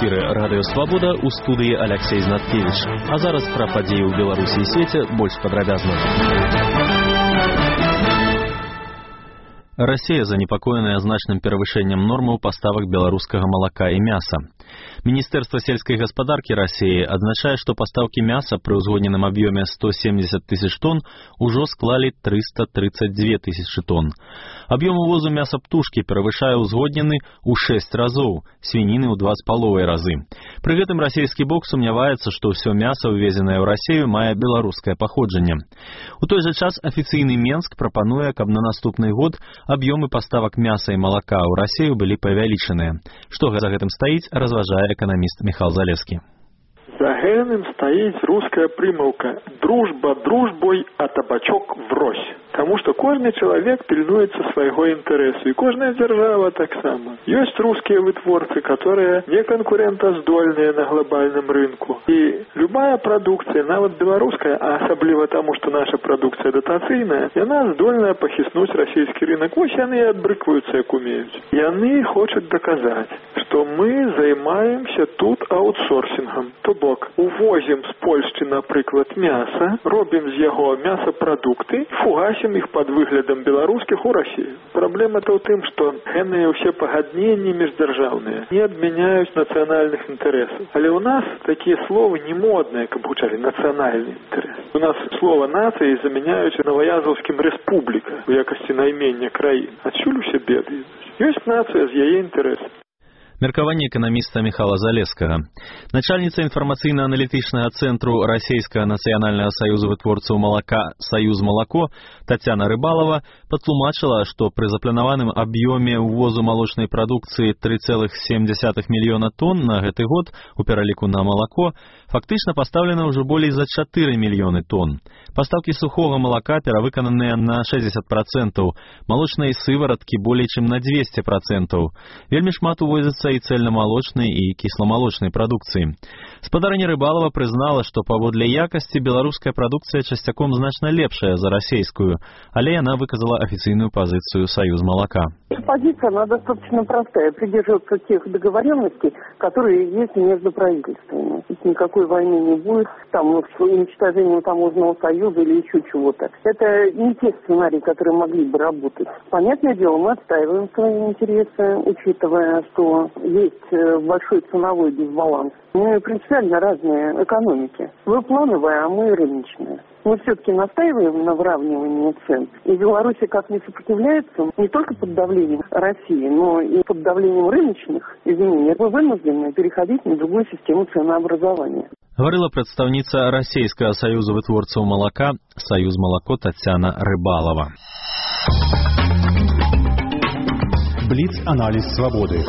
эфіры Радыё Свабода, у студыі Алексей Знаткевич. А зараз пра падзеі ў Беларусі і свеце больш падрабязна. Россия занепокоенная значным перавышэннем нормаў паставак беларускага малака і мяса. Министерство сельской господарки России адзначае, што пастаўкі мяса пры ўзгодненым аб'ёме 170 тысяч тонн ужо склалі 332 тысячи тонн. Аб'ём увозу мяса птушкі перавышае ўзгоднены ў 6 разоў, свініны ў 2,5 разы. Пры гэтым расійскі бок сумняваецца, што ўсё мяса, увезенае ў Расію, мае беларускае паходжанне. У той жа час афіцыйны Менск прапануе, каб на наступны год аб'ёмы паставак мяса і малака ў Расію былі павялічаныя. Што за гэтым стаіць, разважае эканаміст Михаил Залескі. За гэтым стаіць руская прымаўка «дружба дружбой, а табачок врозь». Таму што кожны чалавек пільнуецца свайго інтарэсу, і кожная дзяржава таксама. Ёсць рускія вытворцы, которые не конкурентаздольныя на глобальным рынку. І любая прадукцыя, нават беларуская, а асабліва таму, што наша прадукцыя датацыйная, яна здольная пахіснуць расійскі рынок. Вось яны і адбрыкваюцца, як умеюць. Яны хочуць даказаць, што мы займаемся тут аутсорсінгам. То бок, увозім з Польшчы, напрыклад, мяса, робім з яго мясапрадукты, фугасім іх под выглядам беларускіх у Расію. Праблема-то ў тым, што гэтыя ўсе пагадненні міждзяржаўныя не адмяняюць нацыянальных інтарэсаў. Але ў нас такія словы не модныя, каб гучалі нацыянальны інтарэс. У нас слова нацыі замяняюць новаязаўскім рэспубліка ў якасці наймення краін. Адсюль усе беды. Ёсць нацыя з яе інтарэсам. Меркаванне эканаміста Михаила Залескага. Начальница информационно-аналитичного центру Российского национального союза вытворцаў молока «Союз молоко» Татьяна Рыбалова патлумачыла, што пры запланаваным аб'ёме ўвозу малочнай прадукцыі 3,7 мільёна тонн на гэты год у пераліку на молоко фактычна пастаўлена ўжо болей за 4 мільёны тонн. Пастаўкі сухога молока перавыкананыя на 60%, малочнай сывараткі болей чым на 200%. Вельмі шмат увозіцца і цельнамалочнай і кісламалочнай прадукцыі. Спадарыня Рыбалова прызнала, што паводле якасці беларуская прадукцыя часцяком значна лепшая за расейскую, але яна выказала официальную позицию «Союз молока». Позиция, она достаточно простая. Придерживаться тех договоренностей, которые есть между правительствами. Никакой войны не будет, там, уничтожение таможенного союза или еще чего-то. Это не те сценарии, которые могли бы работать. Понятное дело, мы отстаиваем свои интересы, учитывая, что есть большой ценовой дисбаланс. Мы принципиально разные экономики. Вы плановая, а мы рыночная. Мы все-таки настаиваем на выравнивании цен. И Беларусь как не сопротивляется не только под давлением России, но и под давлением рыночных изменений. Мы вынуждены переходить на другую систему ценообразования. Говорила прадстаўніца Расійскага саюза вытворцаў малака «Союз молоко» Татьяна Рыбалова. Бліц-аналіз свабоды.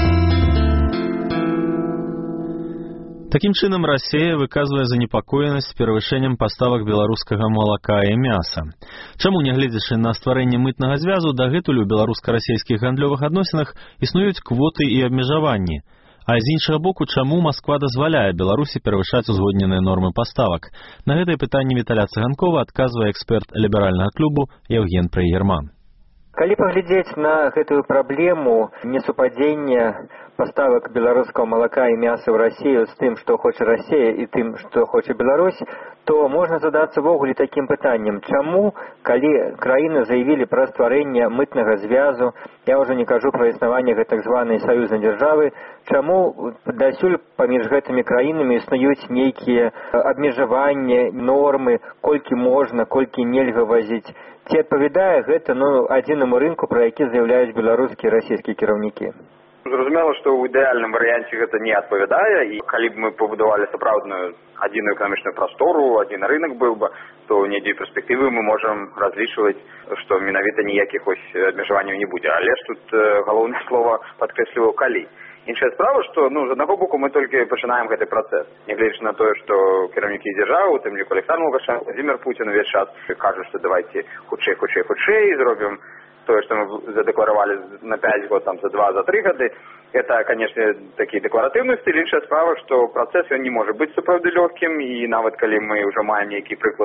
Такім чынам, Расія выказвае занепакоенасць перавышэннем паставак беларускага малака і мяса. Чаму, нягледзячы на стварэнне мытнага звязу, дагэтуль у беларуска-расійскіх гандлёвых адносінах існуюць квоты і абмежаванні? А з іншага боку, чаму Масква дазваляе Беларусі перавышаць узгодненыя нормы паставак? На гэтае пытанне Віталя Цыганкова адказвае эксперт ліберальнага клубу Евген Прыерман. Калі паглядзець на гэтую праблему несупадзення паставак беларускага малака і мяса ў Расію з тым, што хоча Расія, і тым, што хоча Беларусь, то можна задацца ввогуле такім пытаннем. Чаму, калі краіны заявілі пра стварэнне мытнага звязу, я ўжо не кажу пра існаванне гэтак званай саюзнай дзяржавы, чаму дасюль паміж гэтымі краінамі існуюць нейкія абмежаванні, нормы, колькі можна, колькі нельга вазіць? Ці адпавядае гэта адзінаму рынку, пра які заяўляюць беларускія і расійскія кіраўнікі? Зразумела, што ў ідэальным варыянце гэта не адпавядае, і калі б мы пабудавалі сапраўдную адзіную эканамічную прастору, адзін рынок быў бы, то ў нейкай перспектывы мы можам разлічваць, што менавіта ніякіх абмежаванняў не будзе. Але ж тут галоўнае слова падкрэсліваю «калі». Іншая справа, што з аднаго боку мы толькі пачынаем гэты працэс. Нягледзячы на тое, што кіраўнікі дзяржаў, у тым ліку Александр Лукашенко, Владимир Путин увесь час кажуць, што давайце хутчэй зробім тое, што мы задэкларавалі на 5 год, там, за 2, за 3 гады. Это, конечно, такі дэкларатыўны стыль. Іншая справа, што працэс ён не можа быць сапраўды лёгкім, і нават калі мы ўжо маем нейкі прыклад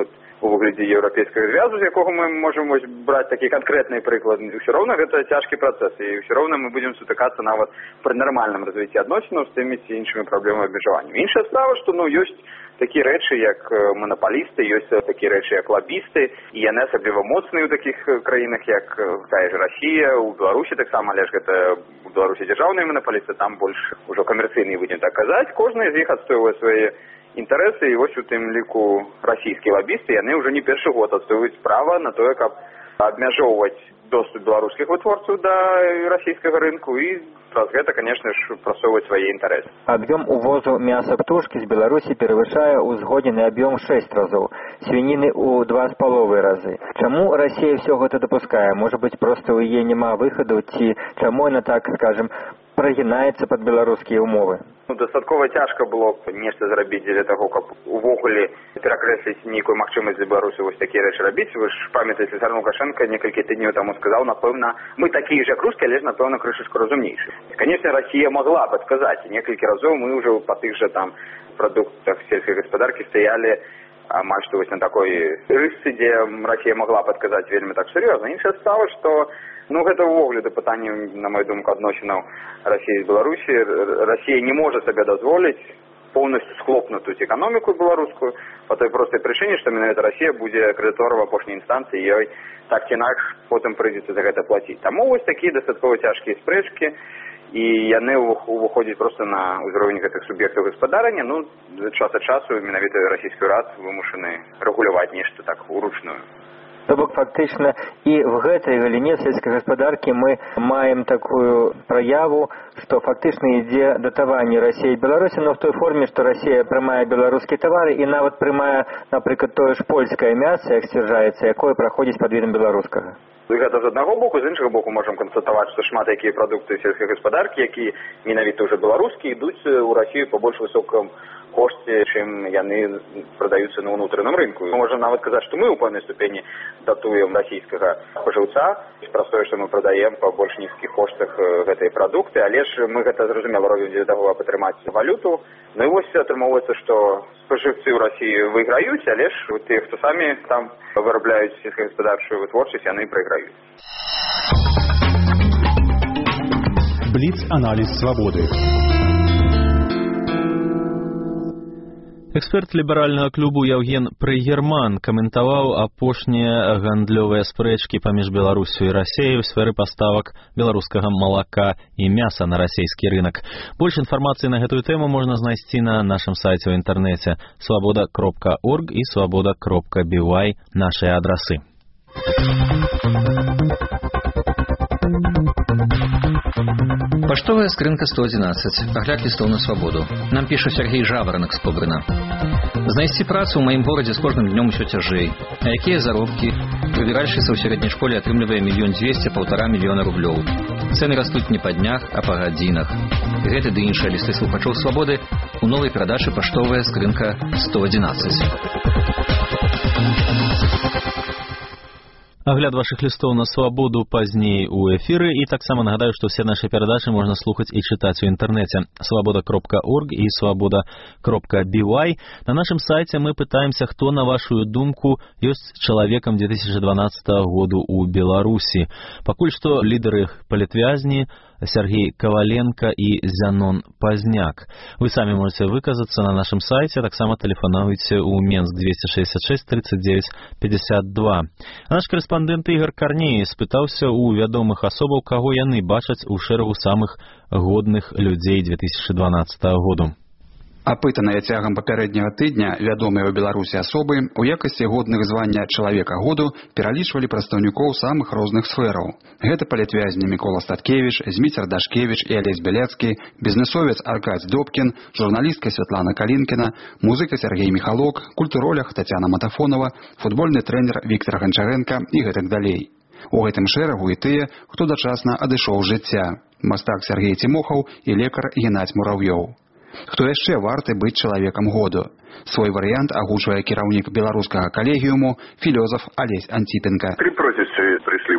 у выглядзе еўрапейскага звязу, з якога мы можам браць такі канкрэтны прыклад. Усё роўна гэта цяжкі працэс, і ўсё роўна мы будзем сутыкацца нават пры нармальным развіцці адносінаў з тымі ці іншымі праблемамі абмежавання. Іншая справа, што ёсць такія рэчы, як манапалісты, ёсць такія рэчы, як лабісты, і яны асабліва моцныя ў такіх краінах, як тая ж Расія, у Беларусі таксама, але ж гэта у Беларусі дзяржаўныя манапалісты, там больш ужо камерцыйныя, будзем так казаць. Кожны з іх адстойвае свае інтарэсы, і вось у тым ліку расійскія лабісты, яны ўжо не першы год адстойваюць права на тое, каб абмяжоўваць доступ беларускіх вытворцаў да расійскага рынку і праз гэта, конечно ж, прасоўваць свае інтарэсы. Аб'ём увозу мяса птушкі з Беларусі перавышае узгоднены аб'ём 6 разоў, свініны ў 2,5 разы. Чаму Расія ўсё гэта дапускае? Можа быць, проста ў яе няма выхаду, ці чаму яна так, скажем, прагінаецца пад беларускія ўмовы? Дастаткова цяжка было б нешта зрабіць дзеля таго, каб увогуле перакрэсліць нейкую магчымасць для Беларусі вось такія рэчы рабіць. Вы ж памятаеце, Александр Лукашенко некалькі тыдняў таму сказаў, напэўна, мы такія ж як рускія, але ж, напэўна, крышачку разумнейшыя. Конечно, Расія могла падказаць. Некалькі разоў мы ўжо па тых жа там прадуктах сельскай гаспадаркі стаялі амаль што вось на такой рысцы, дзе Расія могла падказаць вельмі так сур'ёзна. Іншая справа, што гэта ўвогуле пытанне, на мою думку, адносінаў Расіі з Беларусі. Расія не можа сабе дазволіць поўнасцю схлопнутую эканоміку беларускую па той простай прычыне, што менавіта Расія будзе крэдыторам в апошняй інстанцыі, ёй так ці інакш потым прыйдзецца за гэта плаціць. Таму вось такія дастаткова цяжкія спрэчкі, і яны выходзяць проста на ўзровень гэтых суб'ектаў гаспадарання. Час ад часу менавіта расійскі ўрад вымушаны рэгуляваць нешта так уручную. То бок, фактычна, і в гэтай галіне сельскай гаспадаркі мы маем такую праяву, што фактычна ідзе датаванне Расіі і Беларусі, но в той форме, што Расія прымае беларускія тавары і нават прымае, напрыклад, тое ж польскае мяса, як сцвярджаецца, якое праходзіць пад відам беларускага. Гэта з аднаго боку, з іншага боку можам канстатаваць, што шмат якія прадукты сельскай гаспадаркі, якія менавіта ўжо беларускія, ідуць у Расію па больш высокам кошце, чым яны прадаюцца на ўнутраным рынку. Мы можам нават казаць, што мы ў пэўнай ступені датуем расійскага спажыўца, праз тое, што мы прадаем па больш нізкіх коштах гэтыя прадукты, але ж мы гэта зразумела робім для таго, каб атрымаць валюту. І вось атрымоўваецца, што спажыўцы ў Расіі выйграюць, але ж тыя, хто самі там вырабляюць сельскагаспадарчую вытворчасць, яны прайграюць. Бліц-аналіз свабоды. Эксперт ліберальнага клубу Яўген Прыгерман каментаваў апошнія гандлёвыя спрэчкі паміж Беларусю і Расіяй у сферы паставак беларускага малака і мяса на расійскі рынак. Больш інфармацыі на гэтую тэму можна знайсці на нашым сайце ў інтэрнэце swaboda.org і swaboda.by нашыя адрасы. Паштовая скрынка 111. Агляд лістоў на свабоду. Нам піша Сергей Жаваранак з Побрына. Знайсці працу ў маім горадзе з кожным днём усё цяжэй. А якія заробкі? Выбіральшыца ў сярэдняй школе атрымлівае 1 200 000 – 1,5 мільёна рублёў. Цэны растуць не па днях, а па гадзінах. Гэты ды іншыя лісты слухачоў свабоды у новай перадачы паштовая скрынка 111. Агляд вашых лістоў на свабоду пазней у эфіры, і таксама нагадаю, што ўсе нашы перадачы можна слухаць і чытаць у інтэрнэце swaboda.org і swaboda.by. На нашым сайце мы пытаемся, хто, на вашу думку, ёсць чалавекам 2012 году ў Беларусі. Пакуль што лідары палітвязні Сергей Коваленко і Зянон Пазняк. Вы самі можете выказацца на нашым сайце, таксама тэлефануйце ў Менск 266 39 52. А наш корэспандэнт Ігор Карней спытаўся ў вядомых асобаў, каго яны бачаць у шэрагу самых годных людзей 2012 году. Апытаныя цягам папярэдняга тыдня вядомыя ў Беларусі асобы у якасці годных звання чалавека году пералічвалі прадстаўнікоў самых розных сфераў. Гэта палітвязні Мікола Статкевіч, Зміцер Дашкевіч і Алесь Бяляцкі, бізнесовец Аркадзь Добкін, журналістка Святлана Калінкіна, музыка Сергей Міхалок, культуролог Тацяна Матафонова, футбольны трэнер Віктор Ганчаренка і гэтак далей. У гэтым шэрагу і тыя, хто дачасна адышоў з жыцця. Мастак Сергей Цімохаў і лекар Геннадзь Мурав'ёў. Хто яшчэ варты быць чалавекам году? Свой варыянт агучвае кіраўнік беларускага калегіуму філёзаф Алесь Антіпенка. При протесте пришли в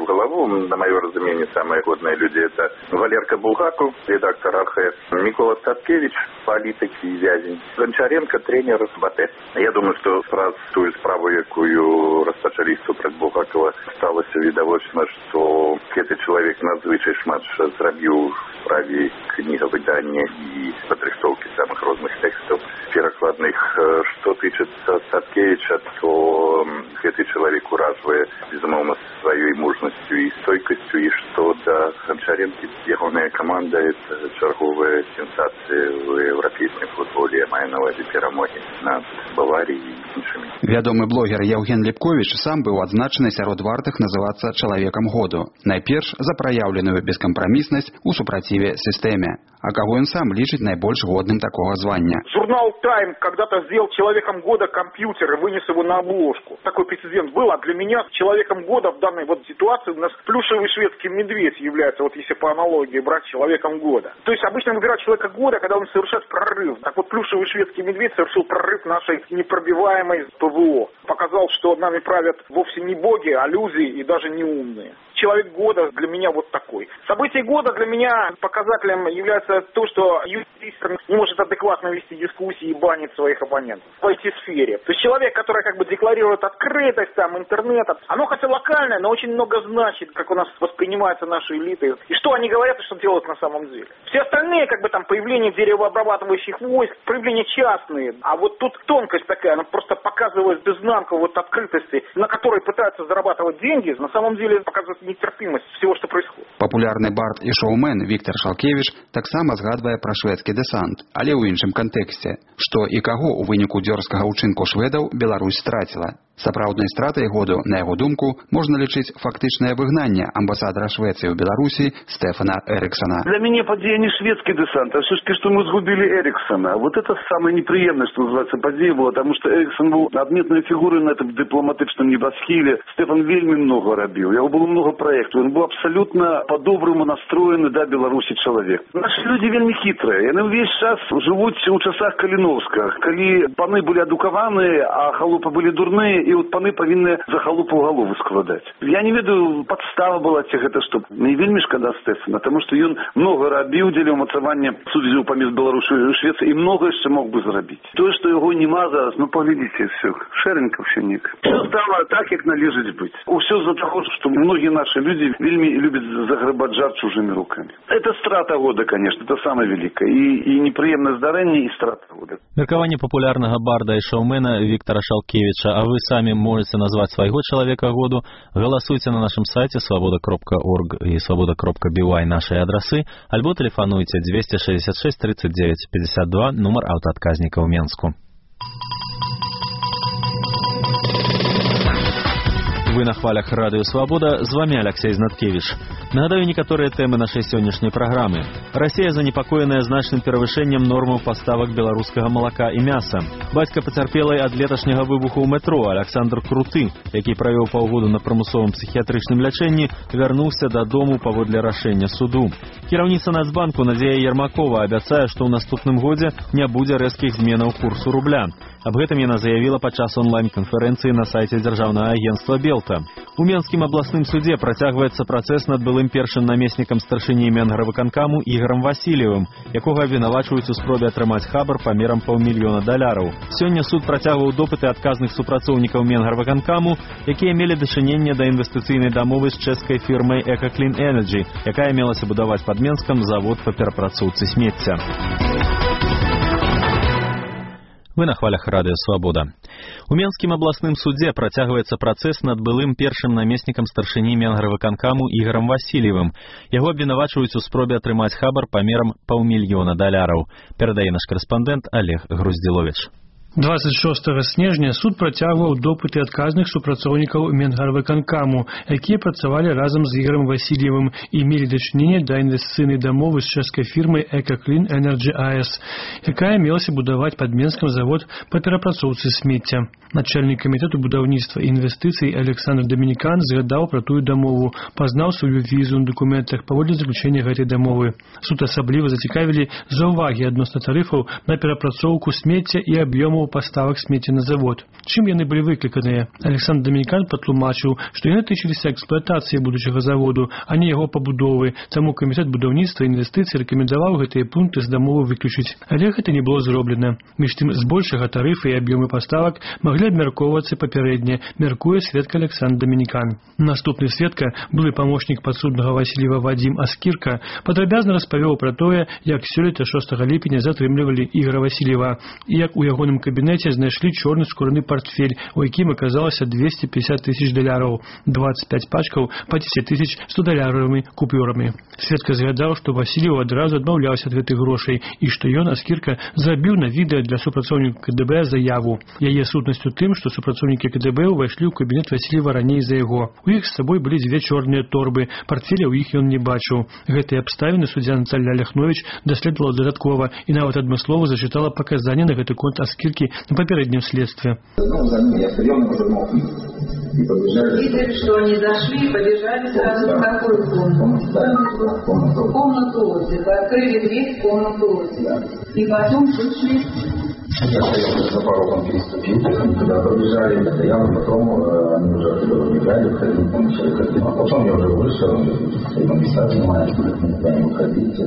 в голову. На мое разумение, самые годные люди – это Валерка Булгаков, редактор АХ, Микола Статкевич, политик и вязень, Гончаренко, тренер БАТЭ. Я думаю, что раз ту справу, якую распачали супраць Булгакова, сталося відавочна, что этот человек надзвычай шмат зрабіў в справе книгавыдания и подрихтовки самых разных текстов перекладных. Что тычется Статкевича, то этот человек ураживает, безумовно, своей мужностью и стойкостью, и что до Гончаренки ягоная команда – это черговая сенсация в европейском футболе, я маю на увазі перамоги над Баваріяй и іншими. Вядомы блогер Евген Лепкович сам быў адзначаны сярод вартых называцца чалавекам году. Найперш за праяўленую бескампраміснасць у супраціве сістэме. А каго ён сам лічыць найбольш годным такого звання? Журнал «Тайм» когда-то сделал человеком года компьютер и вынес его на обложку. Такой прецедент был, а для меня человеком года в данной вот ситуации у нас плюшевый шведский медведь является, вот если по аналогии брать человеком года. То есть обычно выбирают человека года, когда он совершает прорыв. Так вот плюшевый шведский медведь совершил прорыв нашей непробиваемой ПВО. Показал, что нами правят вовсе не боги, а люди и даже не умные. Человек года для меня вот такой. Событие года для меня показателем является то, что юрист не может адекватно вести дискуссии и банить своих оппонентов в IT-сфере. То есть человек, который как бы декларирует открытость, там, интернет, оно хотя локальное, но очень много значит, как у нас воспринимаются наши элиты, и что они говорят, и что делают на самом деле. Все остальные, как бы там, появление деревообрабатывающих войск, проявления частные, а вот тут тонкость такая, она просто показывает изнанку вот открытости, на которой пытаются зарабатывать деньги, на самом деле показывает нетерпимость всего, что происходит. Популярны бард і шоумен Віктор Шалкевич таксама згадвае пра шведскі дэсант, але ў іншым кантэксце, што і каго ў выніку дзёрзкага ўчынку шведаў Беларусь страціла. Сапраўднай стратай году, на яго думку, можна лічыць фактычнае выгнанне амбасадара Швеции в Беларуси Стефана Эриксона. Для меня подея не шведский десант, а все-таки, что мы сгубили Эриксона. Вот это самое неприемное, что называется, подея была, потому что Эриксон был отметной фигурой на этом дипломатичном небосхиле. Стефан вельми много робил, у него было много проектов, он был абсолютно по-доброму настроенный до Беларуси человек. Наши люди вельми хитрые, они весь час живут у часах Калиновска, коли паны были адукаваны, а халупы были дурные, и вот паны повинны за халупу голову складать. Я не ведаю, подстава была тех это, что мне вельми шкода Стефана, потому что он много робил, делил мацаванне, судзіў паміж Беларусью и Швецией, и много еще мог бы заробить. То, что его нема зараз, ну поглядите, все, шеренько все ник. Все стало так, как належит быть. Все за того, что многие наши люди вельми любят загребать жар чужими руками. Это страта года, конечно, это самое великое. И неприемное здарение, и страта года. Меркаванне популярного барда и шоумена Виктора Шалкевича, а вы сами можете назвать своего человека году, голосуйте на нашем сайте svoboda.org и svoboda.by наши адресы, альбо телефонуйте 266 39 52, номер аўтаадказніка ў Менску. Вы на хвалях Радио Свобода, з вами Алексей Знаткевич. Нагадаю некоторые темы нашей сегодняшней программы. Россия занепокоенная значным перавышэннем нормаў поставак беларускага молока и мяса. Бацька пацярпелай ад леташняга выбуху ў метро Александр Круты, які правёў паўгоду на прымусовым псіхіятрычным лячэнні, вярнуўся дадому паводле рашэння суду. Кіраўніца Нацбанку Надзея Ермакова абяцае, што ў наступным годзе не будзе рэзкіх зменаў курсу рубля. Аб гэтым яна заявіла падчас онлайн-канферэнцыі на сайце дзяржаўнага агенцтва Белта. У Менскім абласным суде працягваецца працэс над былым першым намеснікам старшыні Менгарвыканкаму Ігорам Васильевым, якога абвінавачваюць у спробе атрымаць хабар памерам $500 000. Сёння суд працягваў допыты адказных супрацоўнікаў Менгарвыканкаму, якія мелі дачыненне да інвестыцыйнай дамовы з чэшскай фірмай EcoClean Energy, якая мелася будаваць пад Менскам завод па перапрацоўцы смецця. Вы на хвалях Радио Свобода. У Менскім абласным суде працягваецца працэс над былым першым намеснікам старшыні Менгарвыканкаму Ігорам Васильевым. Яго абвінавачваюць у спробе атрымаць хабар памерам $500 000. Перадае наш корэспандэнт Олег Груздзіловіч. 26 снежня суд працягваў допыты адказных супрацоўнікаў Менгарвыканкаму, якія працавалі разам з Ігорам Васильевым і мелі дачыненне да інвестыцыйнай дамовы з чэшскай фірмай EcoClean Energy AS, якая мелася будаваць пад Менскам завод па перапрацоўцы смецця. Начальнік камітэту будаўніцтва і інвестыцый Александр Домінікан згадаў пра тую дамову, пазнаў сваю візу на дакументах паводле заключэння гэтай дамовы. Суд асабліва зацікавілі заўвагі адносна тарыфаў на перапрацоўку смецця і аб'ёмаў адмову паставак смецця на завод. Чым яны былі выкліканыя? Александр Дамінікан патлумачыў, што яны тычыліся эксплуатацыі будучага заводу, а не яго пабудовы, таму камітэт будаўніцтва і інвестыцый рэкамендаваў гэтыя пункты з дамовы выключыць. Але гэта не было зроблена. Між тым, збольшага тарыфы і аб'ёмы паставак маглі абмяркоўвацца папярэдне, мяркуе сведка Александр Дамінікан. Наступны сведка, былы памочнік падсуднага Васильева Вадзім Аскірка, падрабязна распавёў пра тое, як сёлета 6 ліпеня затрымлівалі Ігора Васильева і як у ягоным кабінеце знайшлі чорны скураны партфель, у якім аказалася 250 тысяч даляраў, 25 пачкаў па 10 тысяч 100 даляровымі купюрамі. Сведка згадаў, што Васильев адразу адмаўляўся ад гэтых грошай і што ён, Аскірка, зрабіў на відэа для супрацоўніка КДБ заяву. Яе сутнасць у тым, што супрацоўнікі КДБ ўвайшлі ў кабінет Васильева раней за яго. У іх з сабой былі 2 чорныя торбы, партфеля ў іх ён не бачыў. Гэтыя абставіны суддзя Наталля Ляхновіч даследавала дадаткова і нават адмыслова зачытала паказанні на гэты конт Аскіркі на папярэднім следстве. Видели, что они зашли и побежали сразу в какую комнату? В комнату отдыха. Открыли дверь в комнату отдыха. И потом вышли. Я стоял за порогом переступил, когда пробежали, стоял, потом они уже оттуда выбегали, ходили, начали ходить. А потом я уже вышел, и на местах занимаюсь, никуда не выходить.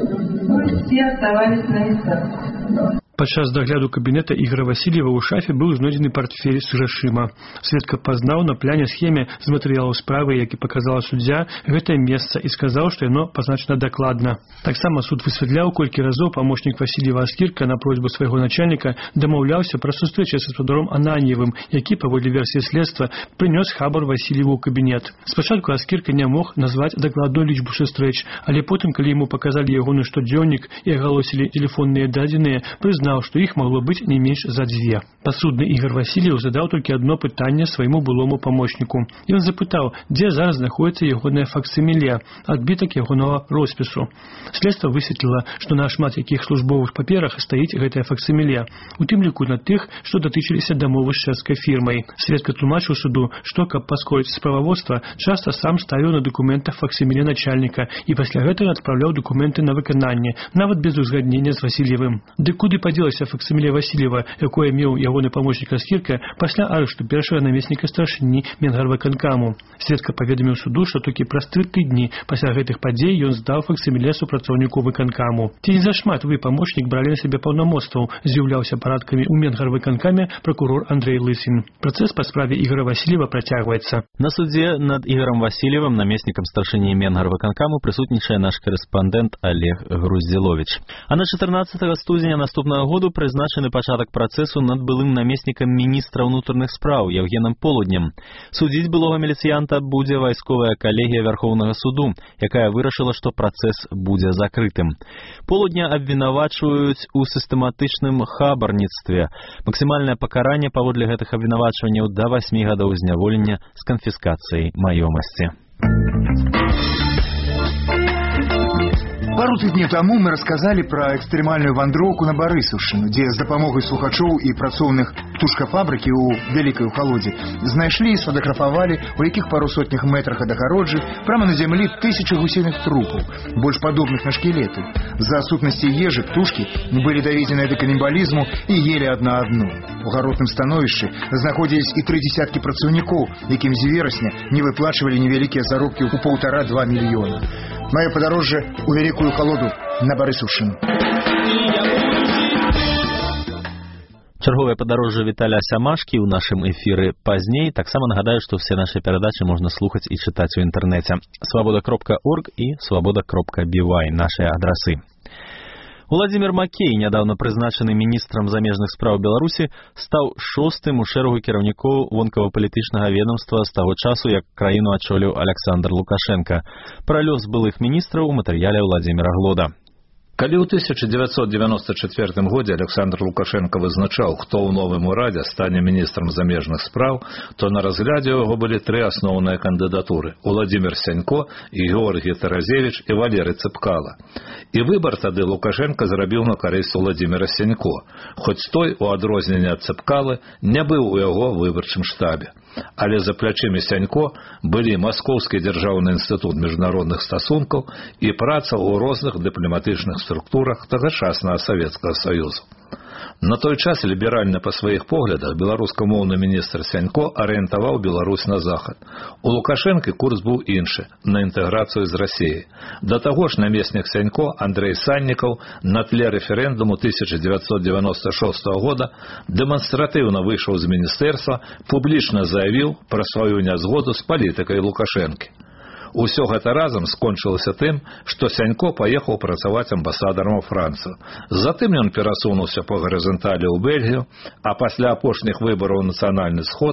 Все оставались на местах. Да. Падчас дагляду кабінета Ігора Васильева ў шафе быў знойдзены партфель з грашыма. Сведка пазнаў на пляне схеме з матэрыялаў справы, які паказала суддзя, гэтае месца і сказаў, што яно пазначана дакладна. Таксама суд высвятляў, колькі разоў памочнік Васильева Аскірка на просьбу свайго начальніка дамаўляўся пра сустрэчы са спадаром Ананьевым, які, паводле версіі следства, прынёс хабар Васильеву ў кабінет. Спачатку Аскірка не мог назваць дакладную лічбу сустрэч, але потым, калі яму паказалі ягоны штодзённік і агалосілі тэлефонныя дадзеныя, прызнаў, што іх магло быць не менш за 2. Падсудны Ігор Васильев задаў толькі одно пытанне свайму былому памочніку. Ён запытаў, дзе зараз знаходіцца ягонае факсіміле, адбітак ягонага роспісу. Следства высветліла, што на шмат якіх службовых паперах стаіць гэтае факсіміле, у тым ліку на тых, што датычыліся дамовы з шведскай фірмай. Сведка тлумачыў суду, што, каб паскорыць справаводства, часта сам ставіў на дакументах факсіміле начальніка і пасля гэтага адпраўляў дакументы на выкананне, нават без узгаднення з Васильевым. Дык куды падзелася факсіміле Васильева, якое меў ягоны памочнік Аскірка пасля арышту першага намесніка старшыні Менгарвыканкаму. Сведка паведаміў суду, што толькі праз 3 тыдні пасля гэтых падзей ён здаў факсіміле супрацоўніку выканкаму. Ці не зашмат вы, памочнік, бралі на сябе паўнамоцтваў, з'яўляўся парадкамі ў Менгарвыканкаме пракурор Андрей Лысін. Працэс па справе Ігора Васильева працягваецца. На суде над Ігорам Васильевым, намеснікам старшыні Менгарвыканкаму, прысутнічае наш корэспандэнт Олег Груздзіловіч. А на 14 студзеня наступнага году прызначаны пачатак працэсу над былым намеснікам міністра ўнутраных спраў Евгенам Полуднем. Судзіць былога міліцыянта будзе вайсковая калегія Вярхоўнага суду, якая вырашыла, што працэс будзе закрытым. Полудня абвінавачваюць у сістэматычным хабарніцтве. Максімальнае пакаранне паводле гэтых абвінавачванняў да 8 гадоў зняволення з канфіскацыяй маёмасці. Пару тыдняў таму мы расказалі пра экстрэмальную вандроўку на Барысаўшчыну, дзе з дапамогай слухачоў і працоўных птушкафабрыкі ў вялікай халодзе знайшлі і сфотаграфавалі, у якіх пару сотнях метрах ад агароджы прама на зямлі 1000 гусіных трупаў, больш падобных на шкілеты. З-за адсутнасці ежы птушкі былі даведзеныя да канібалізму і елі адна адну. У гаротным становішчы знаходзілись і 3 дзесяткі працаўнікоў, якім з верасня не выплачвалі невялікія заробкі ў 1,5–2 мільёна. Маё падарожжа ў вялікую халоду на Барысаўшчыну. Чарговае падарожжа Віталя Сямашкі ў нашым эфіры пазней. Таксама нагадаю, што все нашы перадачы можна слухаць і чытаць у інтэрнэце. Свабода.орг і свабода.by нашыя адрасы. Уладзімір Макей, нядаўна прызначаны міністрам замежных спраў Беларусі, стаў 6-м у шэрагу кіраўнікоў вонкава-палітычнага ведомства з таго часу, як краіну ачоліў Александр Лукашенка. Пра лёс былых міністраў у матэрыяле Уладзіміра Глода. Калі ў 1994 годзе Александр Лукашенко вызначаў, хто ў новым урадзе стане міністрам замежных спраў, то на разглядзе яго былі 3 асноўныя кандыдатуры – Уладзімір Сянько, Георгій Таразевіч і Валерый Цыпкала. І выбар тады Лукашенко зрабіў на карысць Уладзіміра Сянько, хоць той, у адрозненне ад Цыпкалы, не быў у яго выбарчым штабе. Але за плячымі Сянько былі Маскоўскі дзяржаўны інстытут міжнародных стасункаў і праца ў розных дыпламатычных структурах тагачаснага Савецкага Саюзу. На той час ліберальны па сваіх поглядах беларускамоўны міністр Сянько арыентаваў Беларусь на захад. У Лукашэнкі курс быў іншы, на інтэграцыю з Расіяй. Да таго ж намеснік Сянько Андрэй Саннікаў на тле рэферэндуму 1996 года дэманстратыўна выйшаў з міністэрства, публічна заявіў пра сваю нязгоду з палітыкай Лукашэнкі. Усё гэта разам скончылася тым, што Сянько паехаў працаваць амбасадарам у Францыю. Затым ён перасунуўся па гарызанталі ў Бельгію, а пасля апошніх выбараў нацыянальны сход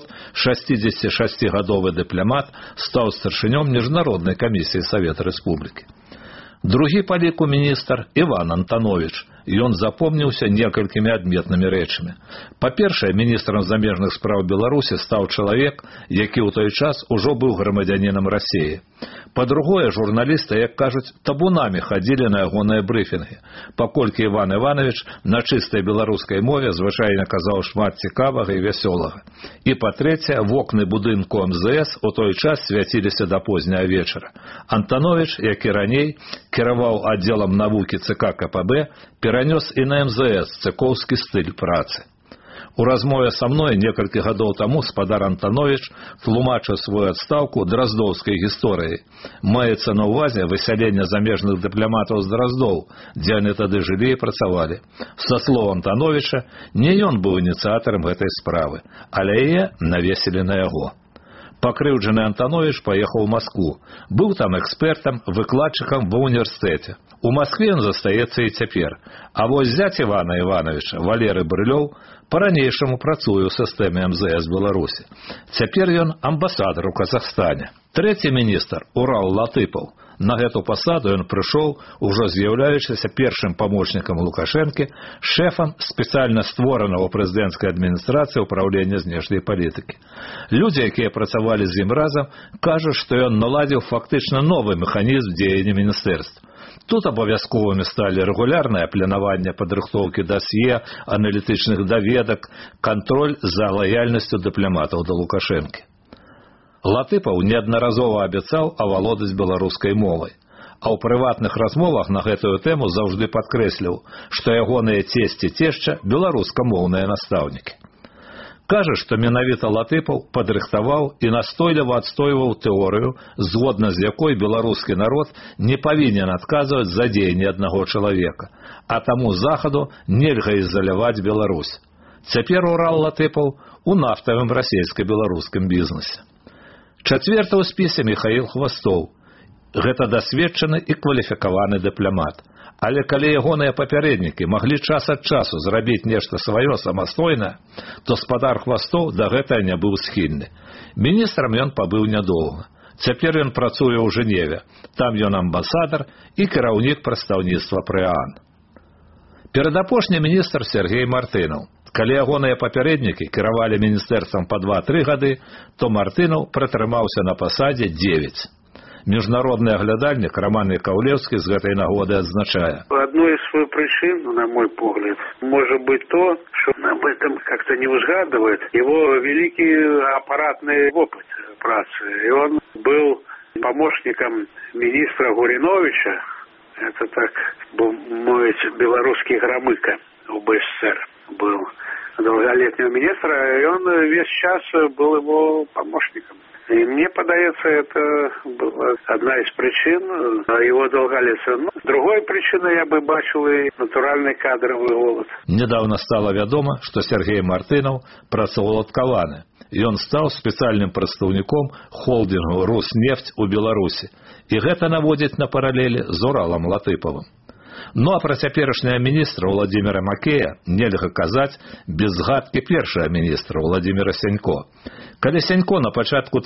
66-гадовы дыпламат стаў старшынём міжнароднай камісіі Савета Рэспублікі. Другі па ліку міністр Іван Антанович. Ён запомніўся некалькімі адметнымі рэчамі. Па-першае, міністрам замежных спраў Беларусі стаў чалавек, які ў той час ужо быў грамадзянінам Расіі. Па-другое, журналісты, як кажуць, табунамі хадзілі на ягоныя брыфінгі, паколькі Іван Іванович на чыстай беларускай мове звычайна казаў шмат цікавага і вясёлага. І па-трэцяе, вокны будынку МЗС у той час свяціліся да позняга вечара. Антанович, як і раней, кіраваў аддзелам навукі ЦК КПБ, перанёс і на МЗС цыкоўскі стыль працы. У размове са мной некалькі гадоў таму спадар Антанович тлумачыў свою адстаўку драздоўскай гісторыяй. Маецца на ўвазе высяленне замежных дыпламатаў з Драздоў, дзе яны тады жылі і працавалі. Са слоў Антановича, не ён быў ініцыятарам гэтай справы, але яе навесілі на яго. Пакрыўджаны Антанович паехаў у Маскву. Быў там экспертам, выкладчыкам ва ўніверсітэце. У Маскве ён застаецца і цяпер. А вось зяць Івана Івановича, Валеры Брылёў, па-ранейшаму працуе ў сістэме МЗС Беларусі. Цяпер ён амбасадар у Казахстане. Трэці міністр Урал Латыпаў. На гэту пасаду ён прыйшоў, ужо з'яўляючыся першым памочнікам Лукашэнкі, шэфам спецыяльна створанага прэзідэнцкай адміністрацыі ўпраўлення знешняй палітыкі. Людзі, якія працавалі з ім разам, кажуць, што ён наладзіў фактычна новы механізм дзеяння міністэрств. Тут абавязковымі сталі рэгулярнае планаванне падрыхтоўкі дасье, аналітычных даведак, кантроль за лаяльнасцю дыпламатаў да Лукашэнкі. Латыпаў неаднаразова абяцаў авалодаць беларускай мовай, а ў прыватных размовах на гэтую тэму заўжды падкрэсліў, што ягоныя цесць і цешча беларускамоўныя настаўнікі. Кажа, што менавіта Латыпаў падрыхтаваў і настойліва адстойваў тэорыю, згодна з якой беларускі народ не павінен адказваць за дзеянні аднаго чалавека, а таму захаду нельга ізаляваць Беларусь. Цяпер Урал Латыпаў у нафтавым расійска-беларускім бізнесе. Чацверты ў спісе Міхаіл Хвастоў. Гэта дасведчаны і кваліфікаваны дыпламат. Але калі ягоныя папярэднікі маглі час ад часу зрабіць нешта сваё самастойнае, то спадар Хвастоў да гэтага не быў схільны. Міністрам ён пабыў нядоўга. Цяпер ён працуе ў Жэневе. Там ён амбасадар і кіраўнік прадстаўніцтва пры ААН. Перадапошні міністр Сергей Мартынаў. Калі ягоныя папярэднікі кіравалі міністэрствам па 2-3 гады, то Мартынаў пратрымаўся на пасадзе 9. Міжнародны аглядальнік Роман Яковлевскі з гэтай нагоды адзначае. Одной из причин, на мой погляд, может быть то, что об этом как-то не узгадывает его великий аппаратный опыт працы. И он был помощником министра Гуриновича, это так был мой белорусский громыка в БССР. Был долголетнего министра, и он весь час был его помощником. И мне подается, это была одна из причин его долголетия. Ну, другой причиной я бы бачил и натуральный кадровый голод. Недавно стало вядома, что Сергей Мартынаў працаўладкаваны. И он стал специальным прадстаўніком холдингу «Руснефть» у Беларуси. И гэта наводит на параллели с Уралом Латыпавым. Ну а пра цяперашняга міністра Владимира Макея нельга казаць без згадкі першага міністра Владимира Сянько. Калі Сянько на пачатку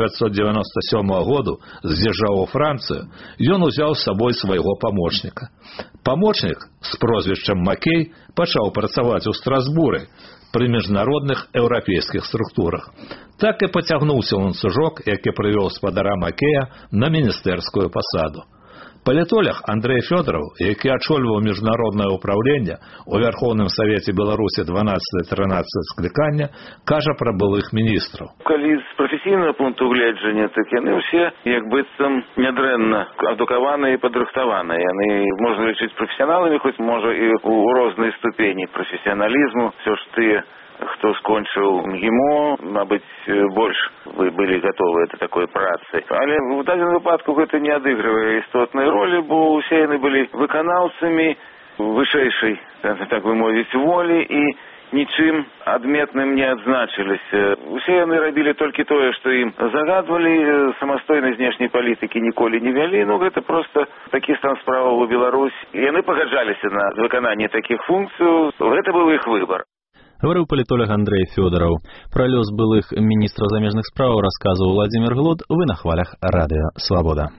1997 году з'язджаў у Францыю, ён узяў з сабой свайго памочніка. Памочнік з прозвішчам Макей пачаў працаваць у Страсбуры пры міжнародных еўрапейскіх структурах. Так і пацягнуўся ланцужок, які прывёў спадара Макея на міністэрскую пасаду. Палітолог Андрей Фёдоров, які ачольваў міжнароднае ўпраўленне у Верховным Савеце Беларусі 12-13 склікання, кажа пра былых міністраў. Калі з прафесійнага пункту гледжання, так яны ўсе як быццам нядрэнна адукаваныя і падрыхтаваныя. Яны можна лічыць прафесіяналамі, хоць можа і ў рознай ступені прафесіяналізму. Все ж тыя, хто скончыў МГИМО, мабыць, больш былі гатовыя да такой працы. Але ў дадзеным выпадку гэта не адыгрывае істотнай ролі, бо ўсе яны былі выканаўцамі вышэйшай, так бы мовіць, волі і нічым адметным не адзначыліся. Усе яны рабілі толькі тое, што ім загадвалі, самастойнай знешняй палітыкі ніколі не вялі. Ну, гэта проста такі стан справаў у Беларусі. Яны пагаджаліся на выкананне такіх функцый. Гэта быў іх выбар. Говорил политолог Андрей Фёдоров. Про лёс былых министра замежных справ рассказывал Владимир Глод в на хвалях Радио Свобода.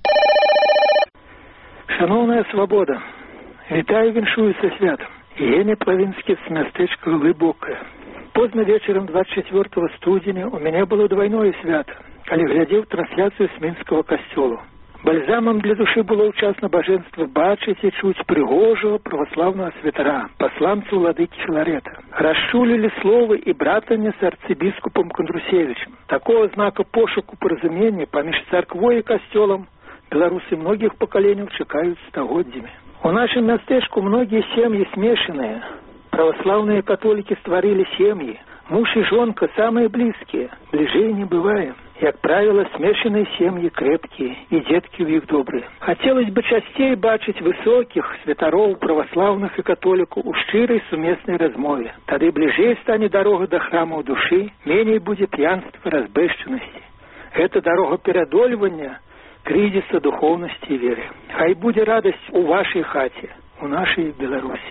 Шановная Свобода, вітаю, віншую со святом. Єня Плавинский с местечка Глыбокое. Поздно вечером 24 студеня у меня было двойное свято, коли глядел трансляцию с Минского костела. Бальзамом для души было участно божество бачить и чуть пригожего православного святара, посланцу владыки Филарета. Расшулили слово и братання с арцебискупом Кондрусевичем. Такого знака пошуку поразумения помеж церквой и костелом белорусы многих поколений чекают стогоддями. У нашем местечку многие семьи смешанные. Православные католики створили семьи. Муж и жонка самые близкие, ближей не бываем. Як правило, смешанные семьи крепкие, и детки у них добрые. Хотелось бы частей бачить высоких святаров православных и католиков у шчырай сумесной размове. Тады ближей станет дорога до храма души, менее будет пьянства, разбэшчанности. Это дорога перадольвання кризиса духовности и веры. Хай будет радость у вашей хате, у нашей Беларуси.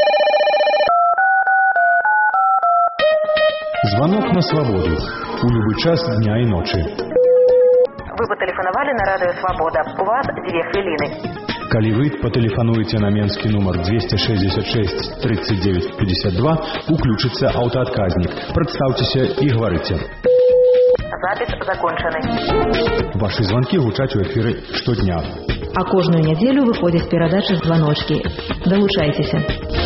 Звонок на свободу. У любой час дня и ночи. Вы потелефоновали на Радио Свобода. У вас 2 хвилины. Калі вы патэлефануеце на менскі нумар 266 39 52, уключыцца аўтаадказнік. Прадстаўцеся і гаварыце. Запись закончены. Ваши звонки гучаць у эфиры штодня. А кожную нядзелю выходзяць перадачы званочкі. Далучайцеся.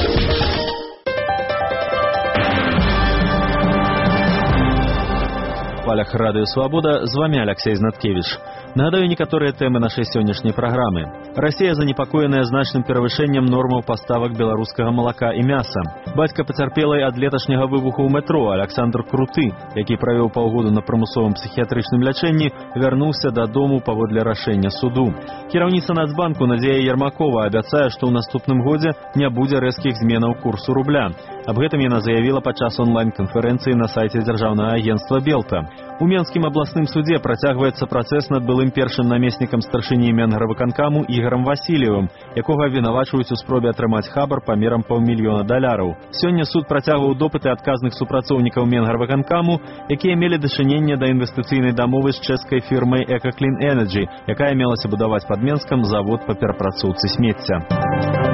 В хвалях Радио Свобода з вами Алексей Знаткевич. Нагадаю некаторыя тэмы нашай сённяшняй праграмы. Расія занепакоеная значным перавышэннем нормаў паставак беларускага малака і мяса. Бацька пацярпелай ад леташняга выбуху ў метро Александр Круты, які правёў паўгоду на прымусовым псіхіятрычным лячэнні, вярнуўся дадому паводле рашэння суду. Кіраўніца Нацбанку Надзея Ермакова абяцае, што ў наступным годзе не будзе рэзкіх зменаў курсу рубля. Аб гэтым яна заявіла падчас онлайн-канферэнцыі на сайце дзяржаўнага агенцтва Белта. У Менскім абласным судзе працягваецца працэс над былым першым намеснікам старшыні Менгарвыканкаму Ігорам Васильевым, якога абвінавачваюць у спробе атрымаць хабар памерам $500 000. Сёння суд працягваў допыты адказных супрацоўнікаў Менгарвыканкаму, якія мелі дачыненне да інвестыцыйнай дамовы з чэшскай фірмай Eco Clean Energy, якая мелася будаваць пад Менскам завод па перапрацоўцы смецця.